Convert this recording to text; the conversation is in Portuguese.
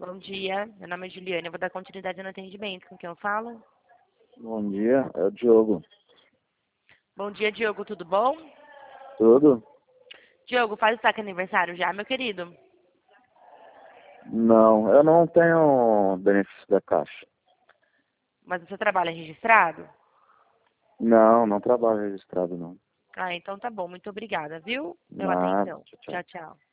Bom dia, meu nome é Juliana, eu vou dar continuidade no atendimento. Com quem eu falo? Bom dia, é o Diogo. Bom dia, Diogo, tudo bom? Tudo? Diogo, faz o saque aniversário já, meu querido? Não, eu não tenho benefício da Caixa. Mas você trabalha registrado? Não, não trabalho registrado, não. Ah, então tá bom, muito obrigada, viu? Pela Nada, atenção. tchau, tchau. Tchau, tchau.